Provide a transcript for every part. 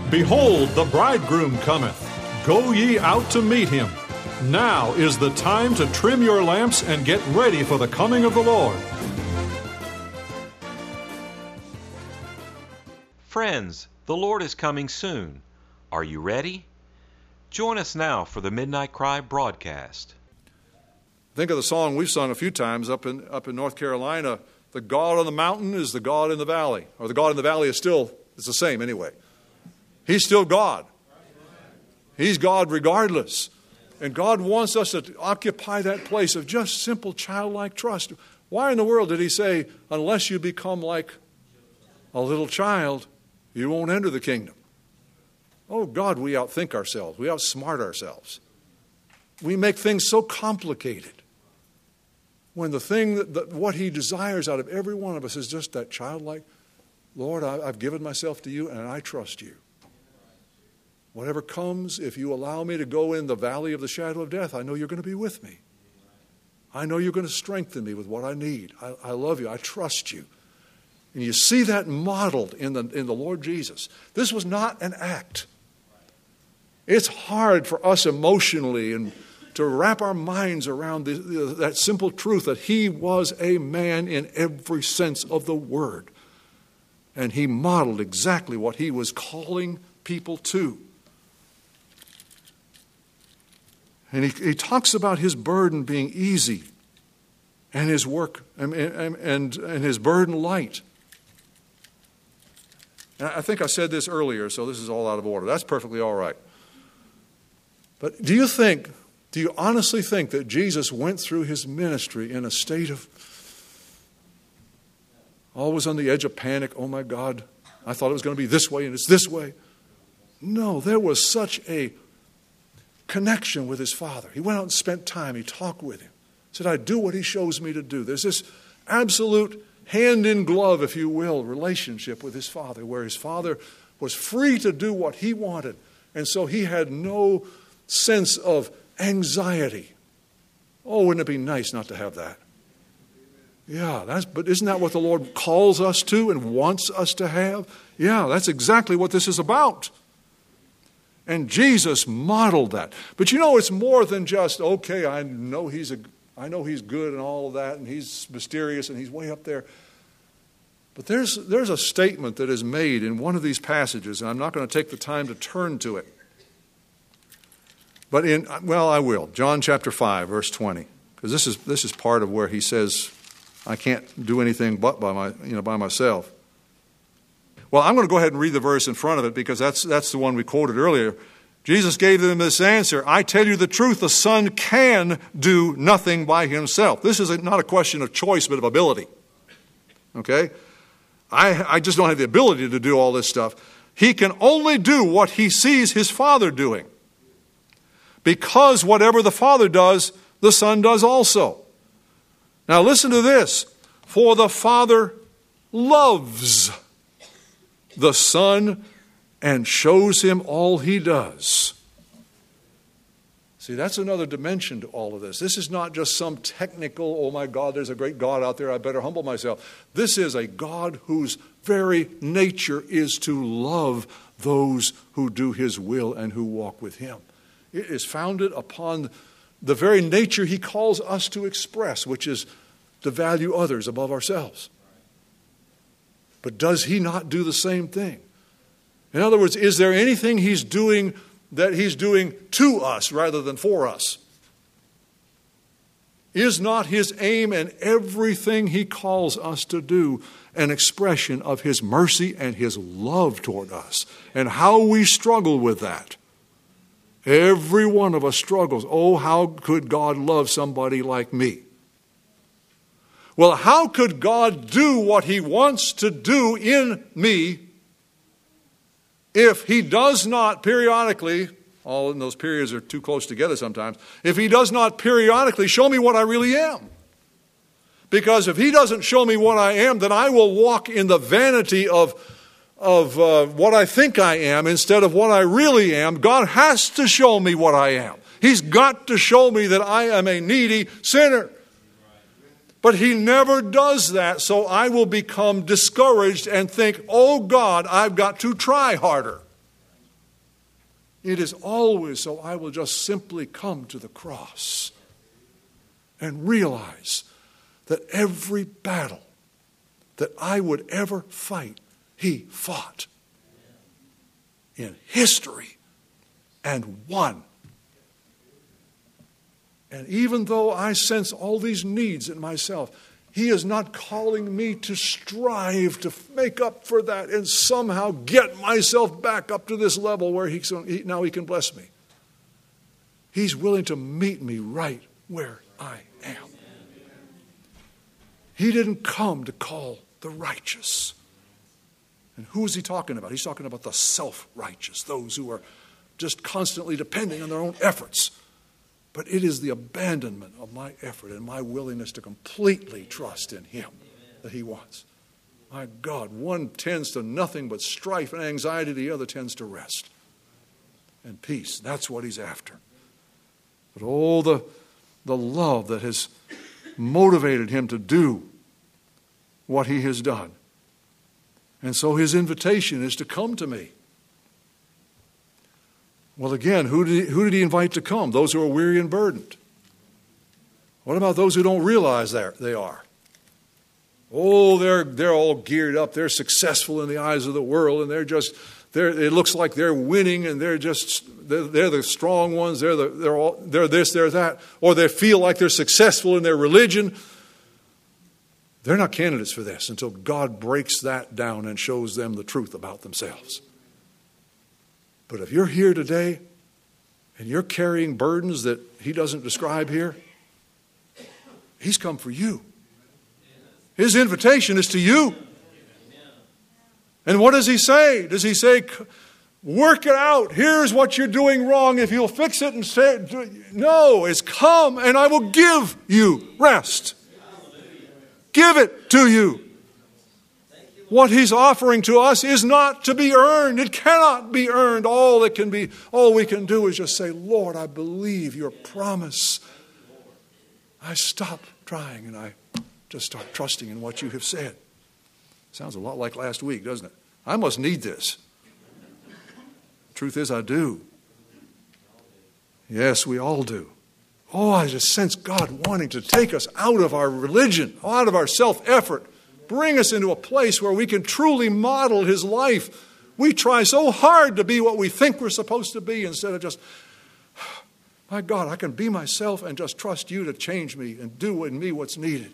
Behold, the bridegroom cometh. Go ye out to meet him. Now is the time to trim your lamps and get ready for the coming of the Lord. Friends, the Lord is coming soon. Are you ready? Join us now for the Midnight Cry broadcast. Think of the song we've sung a few times up in North Carolina. The God on the mountain is the God in the valley. Or the God in the valley it's the same anyway. He's still God. He's God regardless. And God wants us to occupy that place of just simple childlike trust. Why in the world did he say, unless you become like a little child, you won't enter the kingdom? Oh God, we outthink ourselves. We outsmart ourselves. We make things so complicated. When the thing what he desires out of every one of us is just that childlike, Lord, I've given myself to you and I trust you. Whatever comes, if you allow me to go in the valley of the shadow of death, I know you're going to be with me. I know you're going to strengthen me with what I need. I love you. I trust you. And you see that modeled in the Lord Jesus. This was not an act. It's hard for us emotionally and to wrap our minds around that simple truth that he was a man in every sense of the word. And he modeled exactly what he was calling people to. And he talks about his burden being easy and his work and his burden light. And I think I said this earlier, so this is all out of order. That's perfectly all right. But do you honestly think that Jesus went through his ministry in a state of always on the edge of panic? Oh my God, I thought it was going to be this way and it's this way. No, there was such a connection with his Father. He went out and spent time. He talked with him. Said, I do what he shows me to do. There's this absolute hand in glove, if you will, relationship with his Father, where his Father was free to do what he wanted. And so he had no sense of anxiety. Oh, wouldn't it be nice not to have that? Yeah, but isn't that what the Lord calls us to and wants us to have? Yeah, that's exactly what this is about. And Jesus modeled that. But you know, it's more than just, okay, I know he's good and all of that, and he's mysterious and he's way up there. But there's a statement that is made in one of these passages, and I'm not going to take the time to turn to it. But I will. John chapter 5, verse 20. Because this is part of where he says, I can't do anything but by myself. Well, I'm going to go ahead and read the verse in front of it because that's the one we quoted earlier. Jesus gave them this answer, I tell you the truth, the Son can do nothing by himself. This is not a question of choice, but of ability. Okay? I just don't have the ability to do all this stuff. He can only do what he sees his Father doing. Because whatever the Father does, the Son does also. Now listen to this. For the Father loves the Son and shows him all he does. See, that's another dimension to all of this. This is not just some technical, oh my God, there's a great God out there, I better humble myself. This is a God whose very nature is to love those who do his will and who walk with him. It is founded upon the very nature he calls us to express, which is to value others above ourselves. But does he not do the same thing? In other words, is there anything he's doing that he's doing to us rather than for us? Is not his aim and everything he calls us to do an expression of his mercy and his love toward us? And how we struggle with that. Every one of us struggles. Oh, how could God love somebody like me? Well, how could God do what he wants to do in me if he does not periodically, all in those periods are too close together sometimes, if he does not periodically show me what I really am? Because if he doesn't show me what I am, then I will walk in the vanity of what I think I am instead of what I really am. God has to show me what I am. He's got to show me that I am a needy sinner. But he never does that, so I will become discouraged and think, oh God, I've got to try harder. It is always so I will just simply come to the cross and realize that every battle that I would ever fight, he fought in history and won. And even though I sense all these needs in myself, he is not calling me to strive to make up for that and somehow get myself back up to this level where now he can bless me. He's willing to meet me right where I am. He didn't come to call the righteous. And who is he talking about? He's talking about the self-righteous, those who are just constantly depending on their own efforts. But it is the abandonment of my effort and my willingness to completely trust in him that he wants. My God, one tends to nothing but strife and anxiety. The other tends to rest and peace. That's what he's after. But oh, the love that has motivated him to do what he has done. And so his invitation is to come to me. Well, again, who did he invite to come? Those who are weary and burdened. What about those who don't realize they are? Oh, they're all geared up. They're successful in the eyes of the world, and it looks like they're winning, and they're the strong ones. They're this, they're that, or they feel like they're successful in their religion. They're not candidates for this until God breaks that down and shows them the truth about themselves. But if you're here today and you're carrying burdens that he doesn't describe here, he's come for you. His invitation is to you. And what does he say? Does he say, work it out. Here's what you're doing wrong. If you'll fix it and say, no, it's come and I will give you rest. Give it to you. What he's offering to us is not to be earned. It cannot be earned. All we can do is just say, Lord, I believe your promise. I stop trying and I just start trusting in what you have said. Sounds a lot like last week, doesn't it? I must need this. Truth is, I do. Yes, we all do. Oh, I just sense God wanting to take us out of our religion, out of our self-effort, bring us into a place where we can truly model his life. We try so hard to be what we think we're supposed to be instead of just, my God, I can be myself and just trust you to change me and do in me what's needed.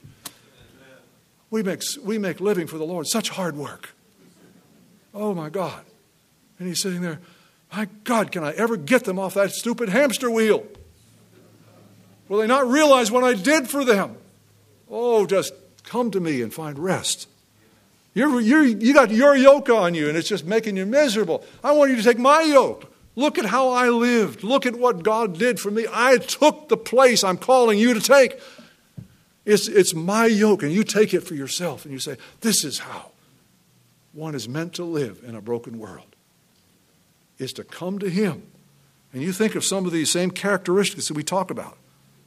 We make living for the Lord such hard work. Oh, my God. And he's sitting there, my God, can I ever get them off that stupid hamster wheel? Will they not realize what I did for them? Oh, just come to me and find rest. You got your yoke on you and it's just making you miserable. I want you to take my yoke. Look at how I lived. Look at what God did for me. I took the place I'm calling you to take. It's my yoke, and you take it for yourself. And you say, this is how one is meant to live in a broken world. Is to come to him. And you think of some of these same characteristics that we talk about.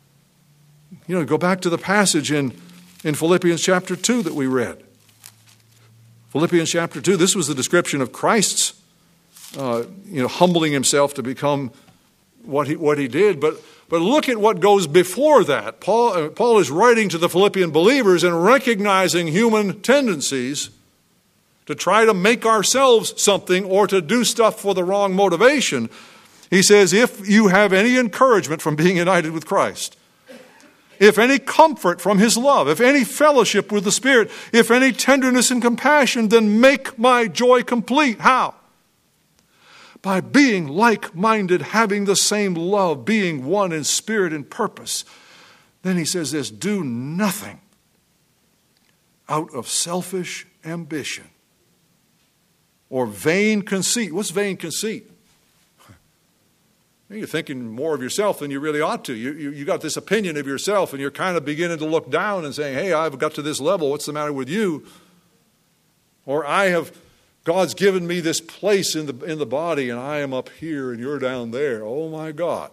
Go back to the passage in Philippians chapter 2 that we read. Philippians chapter 2, this was the description of Christ's humbling himself to become what he did. But look at what goes before that. Paul is writing to the Philippian believers and recognizing human tendencies to try to make ourselves something or to do stuff for the wrong motivation. He says, if you have any encouragement from being united with Christ, if any comfort from his love, if any fellowship with the Spirit, if any tenderness and compassion, then make my joy complete. How? By being like-minded, having the same love, being one in spirit and purpose. Then he says this, do nothing out of selfish ambition or vain conceit. What's vain conceit? You're thinking more of yourself than you really ought to. You got this opinion of yourself and you're kind of beginning to look down and saying, hey, I've got to this level. What's the matter with you? Or God's given me this place in the body and I am up here and you're down there. Oh my God.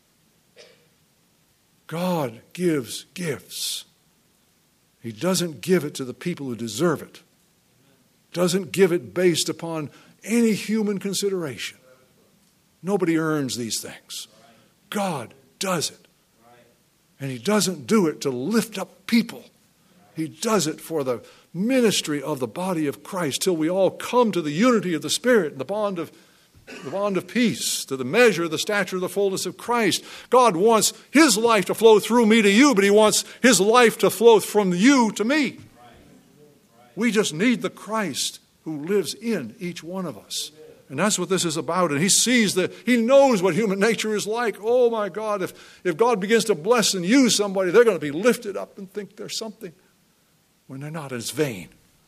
God gives gifts. He doesn't give it to the people who deserve it. Doesn't give it based upon any human consideration. Nobody earns these things. God does it. And He doesn't do it to lift up people. He does it for the ministry of the body of Christ till we all come to the unity of the Spirit and the bond of peace, to the measure of the stature of the fullness of Christ. God wants His life to flow through me to you, but He wants His life to flow from you to me. We just need the Christ who lives in each one of us. And that's what this is about. And He knows what human nature is like. Oh my God, if God begins to bless and use somebody, they're going to be lifted up and think they're something when they're not. It's vain.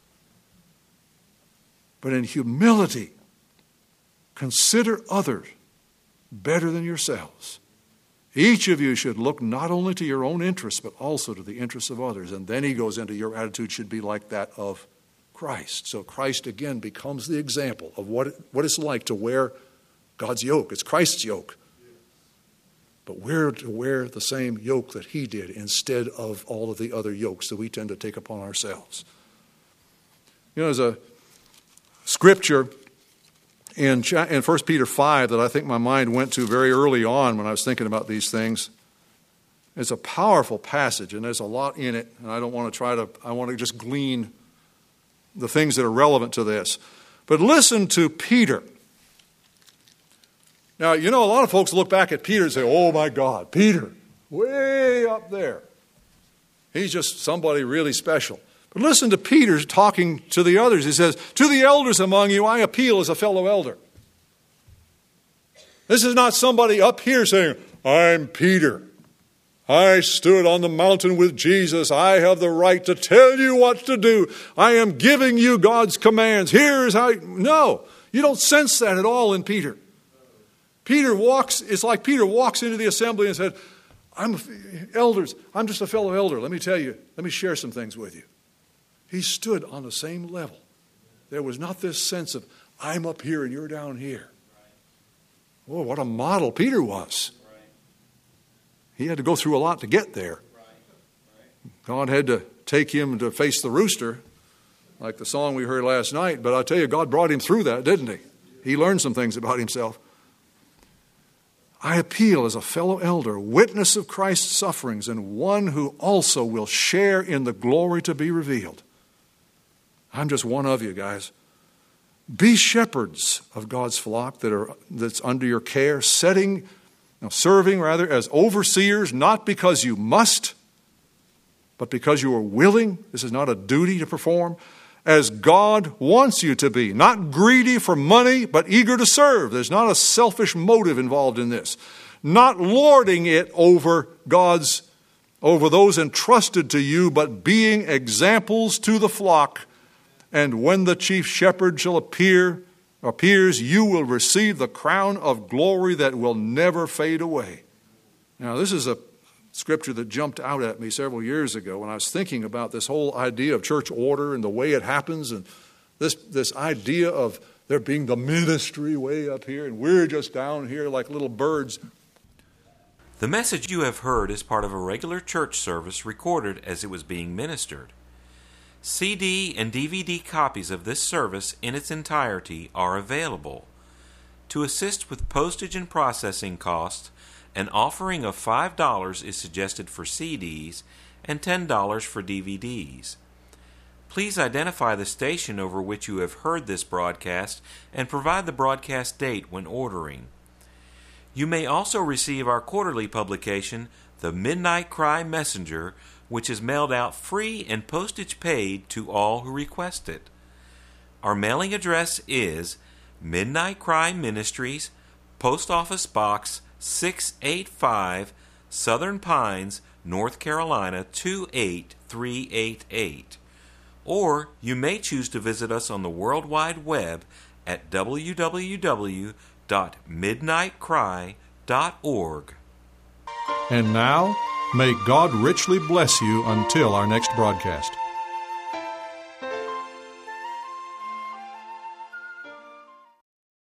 But in humility, consider others better than yourselves. Each of you should look not only to your own interests, but also to the interests of others. And then he goes into your attitude should be like that of Christ. So Christ again becomes the example of what it's like to wear God's yoke. It's Christ's yoke. But we're to wear the same yoke that He did instead of all of the other yokes that we tend to take upon ourselves. You know, there's a scripture in 1 Peter 5 that I think my mind went to very early on when I was thinking about these things. It's a powerful passage, and there's a lot in it, and I want to just glean the things that are relevant to this. But listen to Peter. Now, you know, a lot of folks look back at Peter and say, oh my God, Peter, way up there. He's just somebody really special. But listen to Peter talking to the others. He says, to the elders among you, I appeal as a fellow elder. This is not somebody up here saying, I'm Peter. I stood on the mountain with Jesus. I have the right to tell you what to do. I am giving you God's commands. Here's how. No, you don't sense that at all in Peter. It's like Peter walks into the assembly and said, elders, I'm just a fellow elder. Let me tell you, let me share some things with you. He stood on the same level. There was not this sense of, I'm up here and you're down here. Oh, what a model Peter was. He had to go through a lot to get there. God had to take him to face the rooster, like the song we heard last night. But I tell you, God brought him through that, didn't He? He learned some things about himself. I appeal as a fellow elder, witness of Christ's sufferings, and one who also will share in the glory to be revealed. I'm just one of you, guys. Be shepherds of God's flock that's under your care, serving as overseers, not because you must, but because you are willing. This is not a duty to perform. As God wants you to be, not greedy for money, but eager to serve. There's not a selfish motive involved in this. Not lording it over those entrusted to you, but being examples to the flock. And when the chief shepherd shall appears, you will receive the crown of glory that will never fade away. Now, this is a scripture that jumped out at me several years ago when I was thinking about this whole idea of church order and the way it happens, and this idea of there being the ministry way up here and we're just down here like little birds. The message you have heard is part of a regular church service recorded as it was being ministered. CD and DVD copies of this service in its entirety are available. To assist with postage and processing costs, an offering of $5 is suggested for CDs and $10 for DVDs. Please identify the station over which you have heard this broadcast and provide the broadcast date when ordering. You may also receive our quarterly publication, The Midnight Cry Messenger, which is mailed out free and postage paid to all who request it. Our mailing address is Midnight Cry Ministries, Post Office Box 685, Southern Pines, North Carolina 28388. Or you may choose to visit us on the World Wide Web at www.midnightcry.org. And now, may God richly bless you until our next broadcast.